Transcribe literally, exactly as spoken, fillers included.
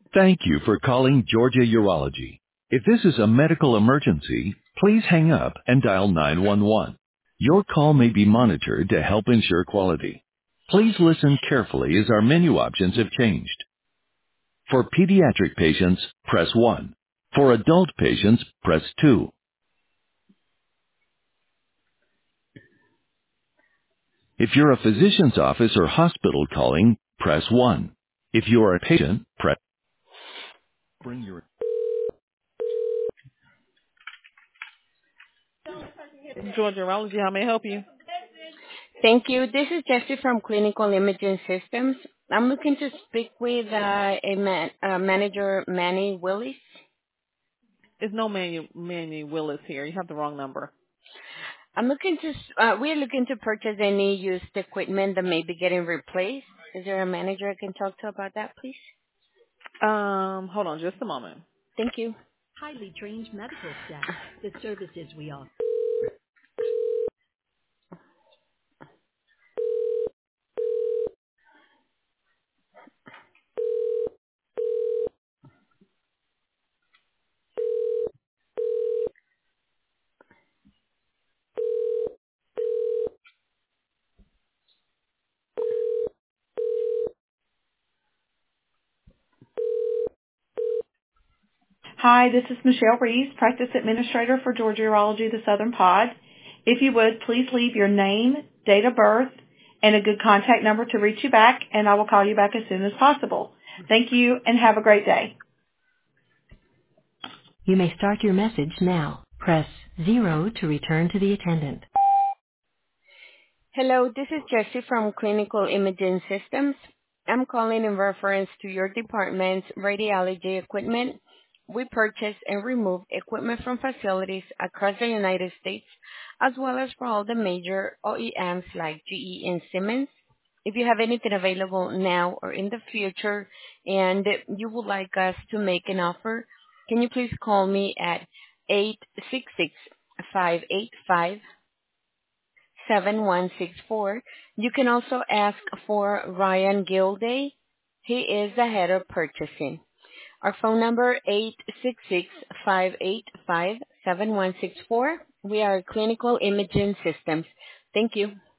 Thank you for calling Georgia Urology. If this is a medical emergency, please hang up and dial nine one one. Your call may be monitored to help ensure quality. Please listen carefully as our menu options have changed. For pediatric patients, press one. For adult patients, press two. If you're a physician's office or hospital calling, press one. If you are a patient, press bring your Georgia Urology, how may I help you? Thank you. This is Jessie from Clinical Imaging Systems. I'm looking to speak with uh, a man, uh, manager, Manny Willis. There's no Manny, Manny Willis here. You have the wrong number. I'm looking to, uh, we're looking to purchase any used equipment that may be getting replaced. Is there a manager I can talk to about that, please? Um, hold on just a moment. Thank you. Highly trained medical staff. The services we offer. Hi, this is Michelle Reeves, Practice Administrator for Georgia Urology, the Southern Pod. If you would, please leave your name, date of birth, and a good contact number to reach you back, and I will call you back as soon as possible. Thank you, and have a great day. You may start your message now. Press zero to return to the attendant. Hello, this is Jessie from Clinical Imaging Systems. I'm calling in reference to your department's radiology equipment. We purchase and remove equipment from facilities across the United States, as well as for all the major O E Ms like G E and Siemens. If you have anything available now or in the future and you would like us to make an offer, can you please call me at eight six six, five eight five, seven one six four. You can also ask for Ryan Gilday. He is the head of purchasing. Our phone number eight six six, five eight five, seven one six four. We are Clinical Imaging Systems. Thank you.